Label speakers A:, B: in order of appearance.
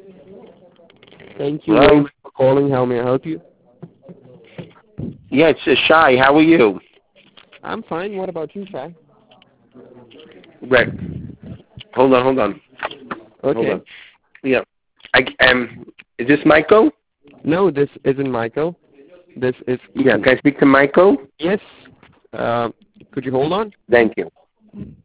A: Thank you very
B: Hello?
A: much for calling. How may I help you?
B: Yeah, it's Shai. How are you?
A: I'm fine. What about you, Shai?
B: Right. Hold on. Hold
A: Okay.
B: on. Yeah. Is this Michael?
A: No, this isn't Michael. This is
B: Yeah,
A: Ethan.
B: can I speak to Michael?
A: Yes. Could you hold on?
B: Thank you.